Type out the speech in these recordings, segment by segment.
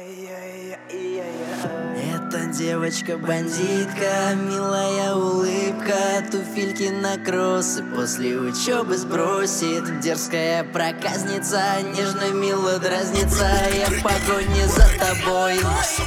Эта девочка-бандитка, милая улыбка, туфельки на кроссы после учебы сбросит. Дерзкая проказница, нежно мило дразнится, я в погоне за тобой.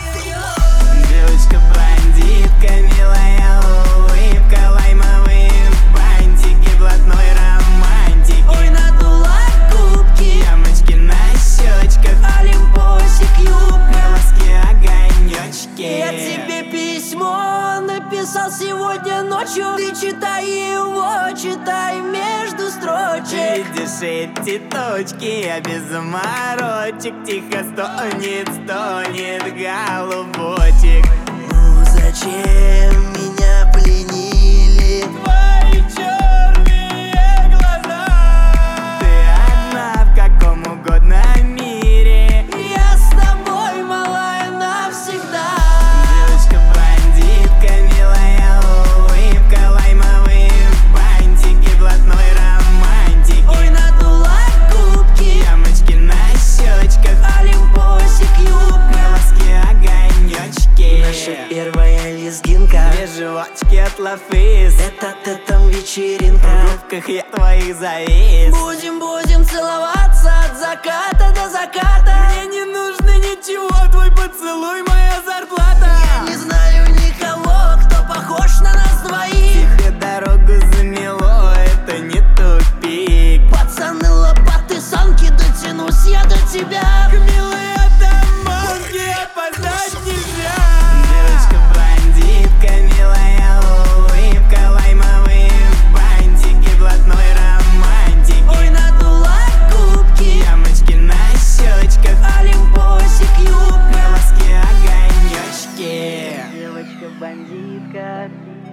Девочка-бандитка, милая улыбка, лаймовые бантики, блатной романтики. Ой, надула губки, ямочки на щечках, олимпосик, юбка, глазки, огонечки. Я тебе письмо написал сегодня ночью, ты читай его, читай между строчек. Видишь эти точки, я без заморочек, тихо стонет, стонет голубочек. Ну зачем меня пленили твои черные глаза? Ты одна в каком угодно мире, я с тобой, малая, навсегда. Девочка-бандитка, милая улыбка, лаймовые бантики, блатной романтики. Ой, надула губки, ямочки на щечках, олимпосик, юбка, глазки, огонечки. Наша первая лезгинка, две животики от лафис, это там вечеринка, в губках я твоих завис. Будем целоваться от заката до заката. Мне не нужно ничего, твой поцелуй моя зарплата. Я не знаю никого, кто похож на нас двоих. Тебе дорогу замело, это не тупик. Пацаны, лопаты, санки, дотянусь я до тебя. К милой атаманке опоздать нельзя. Девочка-бандитка, милая улыбка, лаймовые бантики, блатной романтики. Ой, надула губки, ямочки на щечках, олимпосик, юбка, глазки, огонечки. Девочка-бандитка,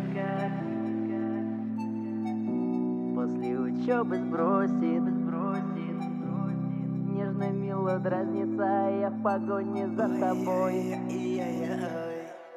после учебы сбросит, нежно мило дразнится, я в погоне за тобой.